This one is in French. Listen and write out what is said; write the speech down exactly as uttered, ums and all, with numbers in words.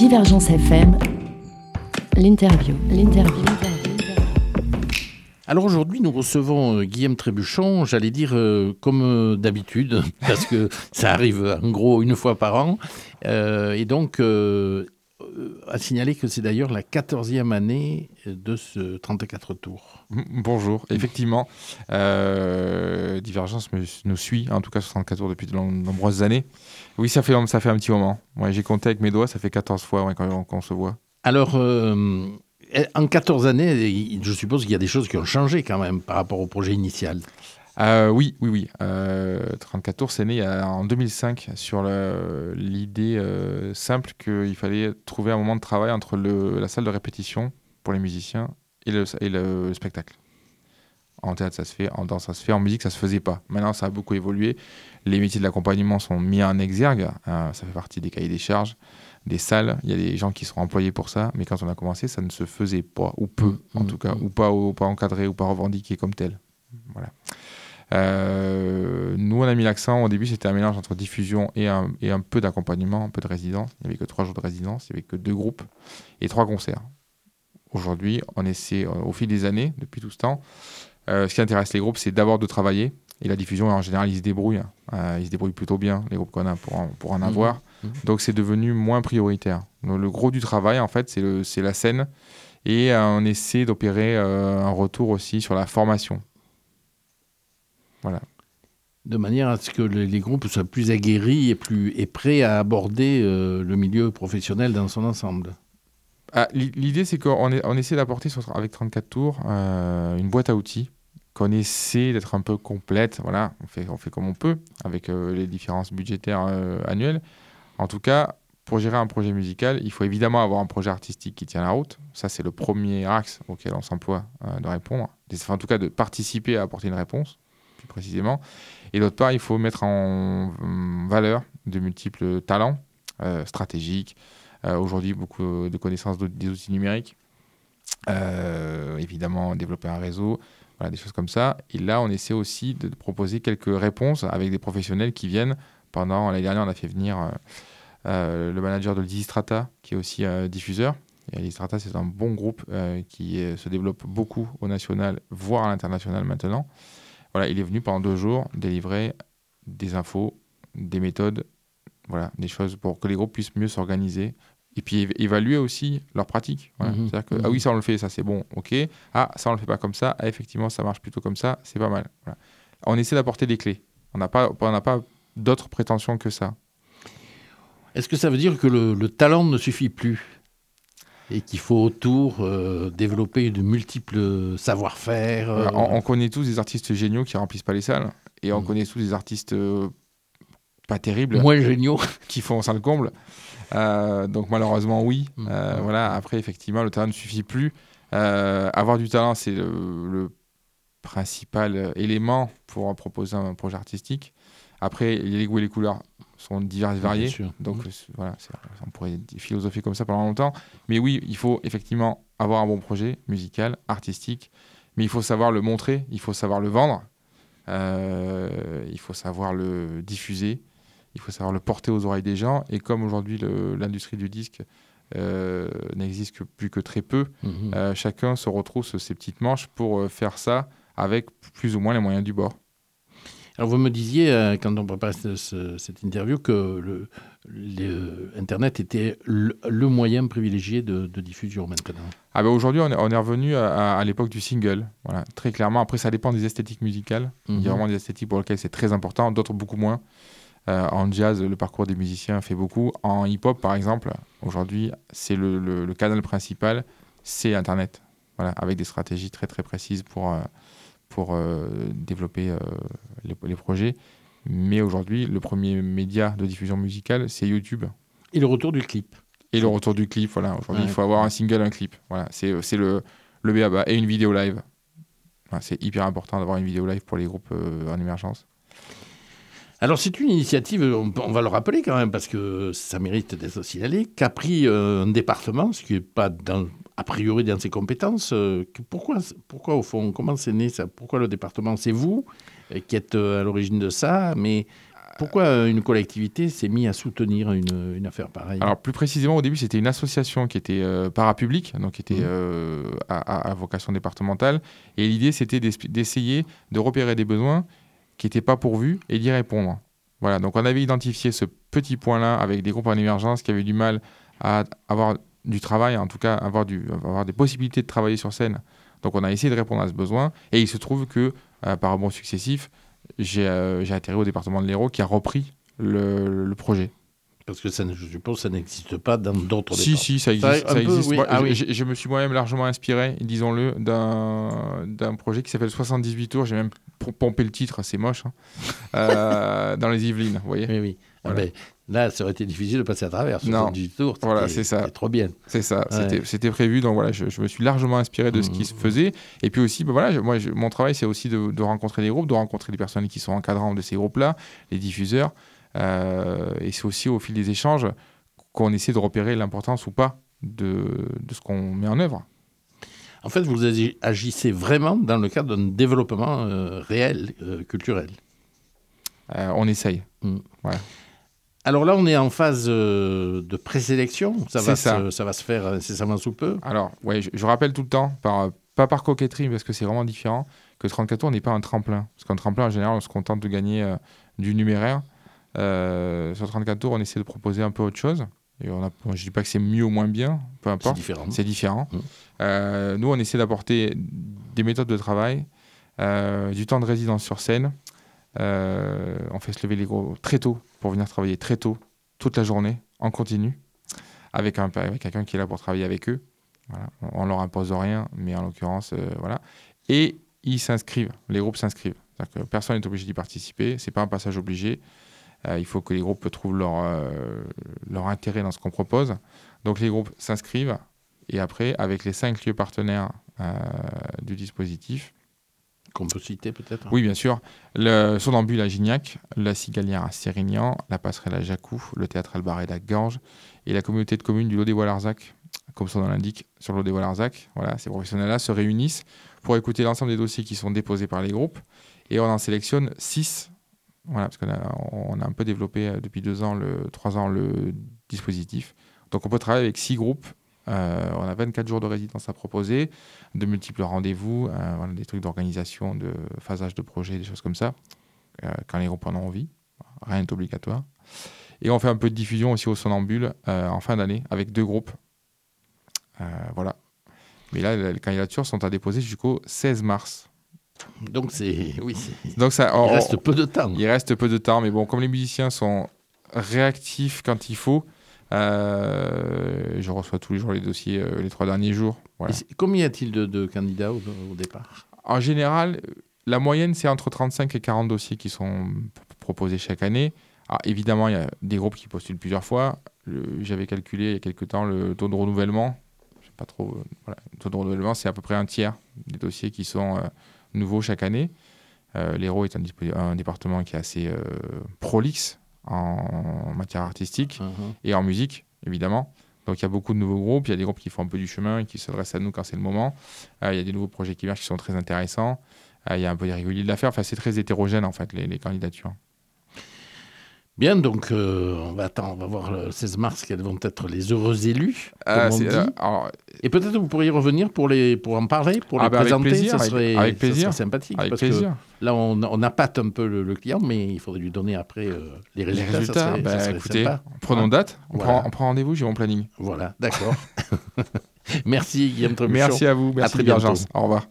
Divergence F M, l'interview, l'interview. Alors aujourd'hui, nous recevons euh, Guillaume Trébuchon, j'allais dire euh, comme euh, d'habitude, parce que ça arrive en gros une fois par an. Euh, et donc, euh, à signaler que c'est d'ailleurs la quatorzième année de ce trente-quatre tours. Bonjour, effectivement, euh, Divergence me, nous suit, en tout cas sur trente-quatre tours depuis de nombreuses années. Oui, ça fait, ça fait un petit moment. Ouais, j'ai compté avec mes doigts, ça fait quatorze fois ouais, quand, quand on se voit. Alors, euh, en quatorze années, je suppose qu'il y a des choses qui ont changé quand même par rapport au projet initial. Euh, oui, oui, oui. Euh, trente-quatre tours, c'est né euh, en deux mille cinq sur le, l'idée euh, simple qu'il fallait trouver un moment de travail entre le, la salle de répétition pour les musiciens et le, et le, le spectacle. En théâtre, ça se fait, en danse, ça se fait, en musique, ça se faisait pas. Maintenant, ça a beaucoup évolué. Les métiers de l'accompagnement sont mis en exergue. Euh, ça fait partie des cahiers des charges, des salles. Il y a des gens qui sont employés pour ça. Mais quand on a commencé, ça ne se faisait pas, ou peu, mmh, en mmh, tout cas, mmh. ou pas, ou pas encadré, ou pas revendiqué comme tel. Voilà. Euh, nous, on a mis l'accent. Au début, c'était un mélange entre diffusion et un, et un peu d'accompagnement, un peu de résidence. Il n'y avait que trois jours de résidence, il n'y avait que deux groupes et trois concerts. Aujourd'hui, on essaie, au fil des années, depuis tout ce temps, Euh, ce qui intéresse les groupes, c'est d'abord de travailler. Et la diffusion, en général, ils se débrouillent. Euh, ils se débrouillent plutôt bien, les groupes qu'on a, pour en, pour en avoir. Mmh. Donc, c'est devenu moins prioritaire. Donc, le gros du travail, en fait, c'est, le, c'est la scène. Et euh, on essaie d'opérer euh, un retour aussi sur la formation. Voilà. De manière à ce que les, les groupes soient plus aguerris et, plus, et prêts à aborder euh, le milieu professionnel dans son ensemble. Ah, l'idée, c'est qu'on est, on essaie d'apporter sur, avec trente-quatre tours euh, une boîte à outils, qu'on essaie d'être un peu complète. Voilà, on fait, on fait comme on peut avec euh, les différences budgétaires euh, annuelles. En tout cas, pour gérer un projet musical, il faut évidemment avoir un projet artistique qui tient la route. Ça, c'est le premier axe auquel on s'emploie euh, de répondre. Enfin, en tout cas, de participer à apporter une réponse, plus précisément. Et d'autre part, il faut mettre en valeur de multiples talents euh, stratégiques. Euh, aujourd'hui, beaucoup de connaissances des outils numériques. Euh, évidemment, développer un réseau, voilà, des choses comme ça. Et là, on essaie aussi de proposer quelques réponses avec des professionnels qui viennent. Pendant l'année dernière, on a fait venir euh, euh, le manager de Digistrata, qui est aussi euh, diffuseur. Et Digistrata, c'est un bon groupe euh, qui euh, se développe beaucoup au national, voire à l'international maintenant. Voilà, il est venu pendant deux jours délivrer des infos, des méthodes, voilà, des choses pour que les groupes puissent mieux s'organiser. Et puis évaluer aussi leur pratique. Voilà. Mmh, C'est-à-dire que, mmh. ah oui, ça on le fait, ça c'est bon, ok. Ah, ça on le fait pas comme ça, ah, effectivement ça marche plutôt comme ça, c'est pas mal. Voilà. On essaie d'apporter des clés. On n'a pas, on n'a pas d'autres prétentions que ça. Est-ce que ça veut dire que le, le talent ne suffit plus et qu'il faut autour euh, développer de multiples savoir-faire euh... Voilà, on, on connaît tous des artistes géniaux qui remplissent pas les salles et on mmh. connaît tous des artistes euh, pas terribles, moins géniaux, qui font ça le comble. Euh, donc malheureusement oui. Mmh. Euh, mmh. Voilà. Après effectivement le talent ne suffit plus. Euh, avoir du talent c'est le, le principal élément pour proposer un projet artistique. Après les goûts et les couleurs sont divers et variés. Bien donc mmh. euh, voilà, c'est, on pourrait philosopher comme ça pendant longtemps. Mais oui, il faut effectivement avoir un bon projet musical, artistique. Mais il faut savoir le montrer, il faut savoir le vendre, euh, il faut savoir le diffuser. Il faut savoir le porter aux oreilles des gens. Et comme aujourd'hui, le, l'industrie du disque euh, n'existe que, plus que très peu, mmh. euh, chacun se retrousse ses petites manches pour euh, faire ça avec plus ou moins les moyens du bord. Alors, vous me disiez, euh, quand on préparait ce, ce, cette interview, que le, le, Internet était le, le moyen privilégié de, de diffusion maintenant. Ah ben aujourd'hui, on est, on est revenu à, à l'époque du single. Voilà, très clairement. Après, ça dépend des esthétiques musicales. Mmh. Il y a vraiment des esthétiques pour lesquelles c'est très important, d'autres beaucoup moins. Euh, en jazz, le parcours des musiciens fait beaucoup. En hip-hop, par exemple, aujourd'hui, c'est le, le, le canal principal, c'est Internet. Voilà, avec des stratégies très très précises pour, euh, pour euh, développer euh, les, les projets. Mais aujourd'hui, le premier média de diffusion musicale, c'est YouTube. Et le retour du clip. Et le retour du clip, voilà. Aujourd'hui, ouais, il faut avoir ouais. un single, un clip. Voilà, c'est, c'est le, le B A B A. Et une vidéo live. Voilà, c'est hyper important d'avoir une vidéo live pour les groupes euh, en émergence. Alors, c'est une initiative, on, on va le rappeler quand même, parce que ça mérite d'être signalé, qu'a pris euh, un département, ce qui n'est pas dans, a priori dans ses compétences. Euh, pourquoi, pourquoi, au fond, comment c'est né ça ? Pourquoi le département ? C'est vous qui êtes euh, à l'origine de ça, mais pourquoi une collectivité s'est mise à soutenir une, une affaire pareille? Alors, plus précisément, au début, c'était une association qui était euh, parapublique, donc qui était mmh. euh, à, à, à vocation départementale. Et l'idée, c'était d'essayer de repérer des besoins qui n'étaient pas pourvus et d'y répondre. Voilà, donc on avait identifié ce petit point-là avec des groupes en émergence qui avaient du mal à avoir du travail, en tout cas avoir, du, avoir des possibilités de travailler sur scène. Donc on a essayé de répondre à ce besoin. Et il se trouve que, euh, par rebond successif, j'ai, euh, j'ai atterri au département de l'Hérault qui a repris le, le projet. Parce que ça, je suppose que ça n'existe pas dans d'autres si, départements. Si, ça existe. Ça, ça existe. Peu, oui. Moi, ah, je, oui. je, je me suis moi-même largement inspiré, disons-le, d'un, d'un projet qui s'appelle soixante-dix-huit tours. J'ai même pompé le titre, c'est moche, hein, euh, dans les Yvelines, vous voyez. Oui, oui. Voilà. Ah ben, là, ça aurait été difficile de passer à travers. soixante-dix tours, voilà, c'est ça. C'est trop bien. C'est ça, ouais. c'était, c'était prévu. Donc voilà, je, je me suis largement inspiré de ce qui se faisait. Et puis aussi, ben voilà, je, moi, je, mon travail, c'est aussi de, de rencontrer des groupes, de rencontrer les personnes qui sont encadrantes de ces groupes-là, les diffuseurs. Euh, et c'est aussi au fil des échanges qu'on essaie de repérer l'importance ou pas de, de ce qu'on met en œuvre. En fait, vous agissez vraiment dans le cadre d'un développement euh, réel, euh, culturel. Euh, on essaye. Mmh. Ouais. Alors là, on est en phase euh, de présélection. Ça va, ça. Se, ça va se faire incessamment sous peu. Alors, ouais, je, je rappelle tout le temps, par, pas par coquetterie, parce que c'est vraiment différent, que trente-quatre tours n'est pas un tremplin. Parce qu'un tremplin, en général, on se contente de gagner euh, du numéraire. Euh, sur trente-quatre tours, on essaie de proposer un peu autre chose. Et on a, je ne dis pas que c'est mieux ou moins bien, peu importe. C'est différent. C'est différent. Mmh. Euh, nous, on essaie d'apporter des méthodes de travail, euh, du temps de résidence sur scène. Euh, on fait se lever les gros très tôt pour venir travailler très tôt, toute la journée, en continu, avec, un, avec quelqu'un qui est là pour travailler avec eux. Voilà. On ne leur impose rien, mais en l'occurrence, euh, voilà. Et ils s'inscrivent, les groupes s'inscrivent. C'est-à-dire que personne n'est obligé d'y participer, ce n'est pas un passage obligé. Euh, il faut que les groupes trouvent leur, euh, leur intérêt dans ce qu'on propose. Donc les groupes s'inscrivent et après, avec les cinq lieux partenaires euh, du dispositif, qu'on peut citer peut-être. Oui, bien sûr. Le Somnambule à Gignac, la Cigalière à Sérignan, la Passerelle à Jacou, le Théâtre Albaret à Gorges et la communauté de communes du Lot-des-Bois-Larzac, comme son nom l'indique, sur le Lot-des-Bois-Larzac. Voilà, ces professionnels-là se réunissent pour écouter l'ensemble des dossiers qui sont déposés par les groupes et on en sélectionne six. Voilà, parce qu'on a, on a un peu développé depuis deux ans, le, trois ans le dispositif. Donc on peut travailler avec six groupes. Euh, on a vingt-quatre jours de résidence à proposer, de multiples rendez-vous, euh, voilà, des trucs d'organisation, de phasage de projet, des choses comme ça, euh, quand les groupes en ont envie. Rien n'est obligatoire. Et on fait un peu de diffusion aussi au Somnambule euh, en fin d'année avec deux groupes. Euh, voilà. Mais là, les candidatures sont à déposer jusqu'au seize mars. Donc, c'est... Oui, c'est... Donc ça, il on, reste peu de temps. Il reste peu de temps, mais bon, comme les musiciens sont réactifs quand il faut, Euh, je reçois tous les jours les dossiers euh, les trois derniers jours. Voilà. Combien y a-t-il de, de candidats au, au départ? En général, la moyenne, c'est entre trente-cinq et quarante dossiers qui sont p- proposés chaque année. Alors, évidemment, il y a des groupes qui postulent plusieurs fois. Le, j'avais calculé il y a quelques temps le taux de renouvellement. Je sais pas trop. Euh, voilà. Le taux de renouvellement, c'est à peu près un tiers des dossiers qui sont euh, nouveaux chaque année. Euh, L'Hérault est un, dispo- un département qui est assez euh, prolixe en matière artistique uh-huh. et en musique, évidemment. Donc, il y a beaucoup de nouveaux groupes. Il y a des groupes qui font un peu du chemin et qui s'adressent à nous quand c'est le moment. Euh, il y a des nouveaux projets qui émergent qui sont très intéressants. Euh, il y a un peu des réguliers de l'affaire. Enfin, c'est très hétérogène, en fait, les, les candidatures. Bien, donc euh, on va attendre, on va voir le seize mars quels vont être les heureux élus, comme euh, on dit. Euh, alors, et peut-être que vous pourriez revenir pour, les, pour en parler, pour ah les bah présenter, avec plaisir, ça, serait, avec, avec plaisir. ça serait sympathique. Avec parce plaisir. Que là, on, on appâte un peu le, le client, mais il faudrait lui donner après euh, les résultats. Les résultats, ça serait, bah, ça serait écoutez, sympa. prenons ouais. date, on, voilà. prend, on prend rendez-vous, j'ai mon planning. Voilà, d'accord. Merci Guillaume Trébuchon. Merci à vous, merci à très bientôt. Au revoir.